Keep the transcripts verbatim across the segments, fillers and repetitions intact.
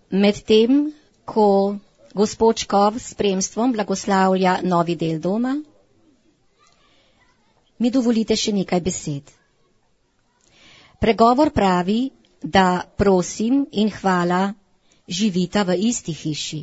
Medtem, ko gospod Škov s spremstvom blagoslavlja novi del doma, mi dovolite še nekaj besed. Pregovor pravi, da prosim in hvala živita v isti hiši.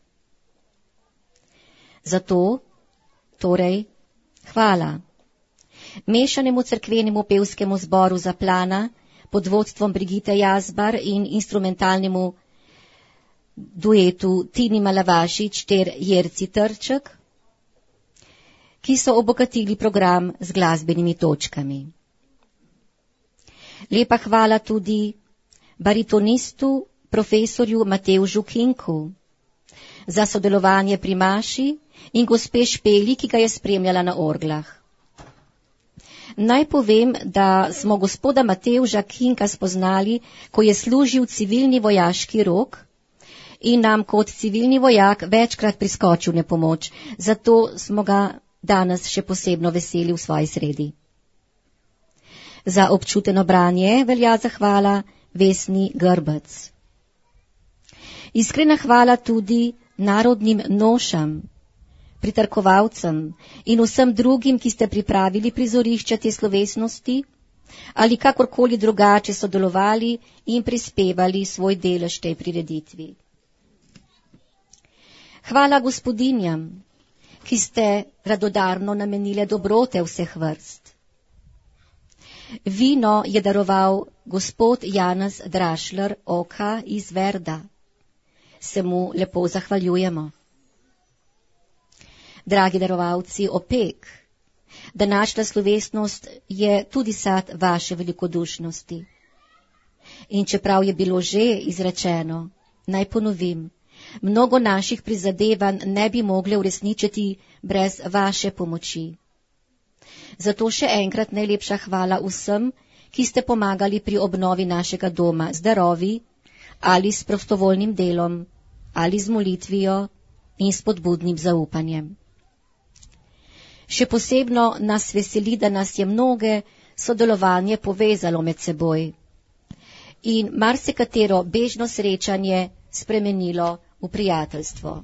Zato, torej, hvala mešanemu cerkvenemu pevskemu zboru Zaplana pod vodstvom Brigite Jazbar in instrumentalnemu duetu Tini Malavašič ter Jerci Trček, ki so obogatili program z glasbenimi točkami. Lepa hvala tudi baritonistu profesorju Matevžu Kinku za sodelovanje pri maši in gospe Špeli, ki ga je spremljala na orglah. Naj povem, da smo gospoda Matevža Kinka spoznali, ko je služil civilni vojaški rok in nam kot civilni vojak večkrat priskočil na pomoč, zato smo ga danes še posebno veseli v svoji sredi. Za občuteno branje velja zahvala Vesni Grbec. Iskrena hvala tudi narodnim nošam, pritrkovalcem in vsem drugim, ki ste pripravili prizorišča te slovesnosti ali kakorkoli drugače sodelovali in prispevali svoj delež tej prireditvi. Hvala gospodinjam, ki ste radodarno namenile dobrote vseh vrst. Vino je daroval gospod Janez Drašler Oka iz Verda. Se mu lepo zahvaljujemo. Dragi darovalci opek, današnja slovesnost je tudi sad vaše velikodušnosti. In čeprav je bilo že izrečeno, naj ponovim, mnogo naših prizadevanj ne bi mogle uresničiti brez vaše pomoči. Zato še enkrat najlepša hvala vsem, ki ste pomagali pri obnovi našega doma z darovi ali s prostovoljnim delom ali z molitvijo in spodbudnim zaupanjem. Še posebno nas veseli, da nas je mnoge sodelovanje povezalo med seboj in marsikatero bežno srečanje spremenilo v prijateljstvo.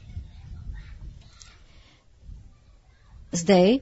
Zdaj,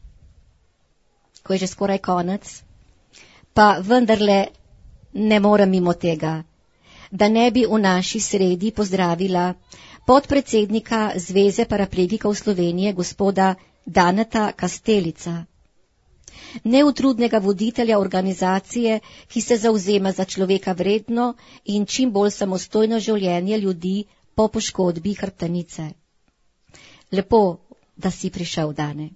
ko je že skoraj konec, pa vendarle ne morem mimo tega, da ne bi v naši sredi pozdravila podpredsednika Zveze paraplegikov Slovenije, gospoda Daneta Kastelica, neutrudnega voditelja organizacije, ki se zavzema za človeka vredno in čim bolj samostojno življenje ljudi po poškodbi hrbtenice. Lepo, da si prišel, Dane.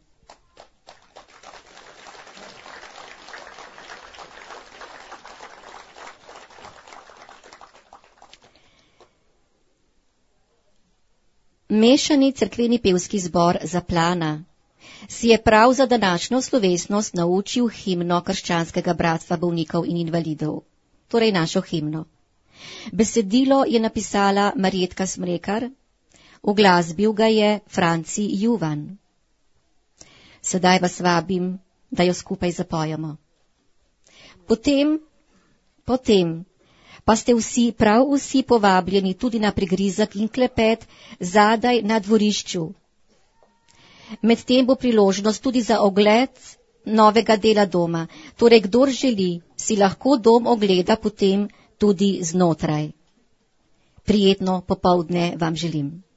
Mešani cerkveni pevski zbor Zaplana si je prav za današnjo slovesnost naučil himno krščanskega bratstva bolnikov in invalidov, torej našo himno. Besedilo je napisala Marjetka Smrekar, uglasbil ga je Franci Juvan. Sedaj vas vabim, da jo skupaj zapojemo. Potem, potem, pa ste vsi, prav vsi povabljeni tudi na prigrizek in klepet zadaj na dvorišču. Medtem bo priložnost tudi za ogled novega dela doma. Torej, kdor želi, si lahko dom ogleda potem tudi znotraj. Prijetno popoldne vam želim.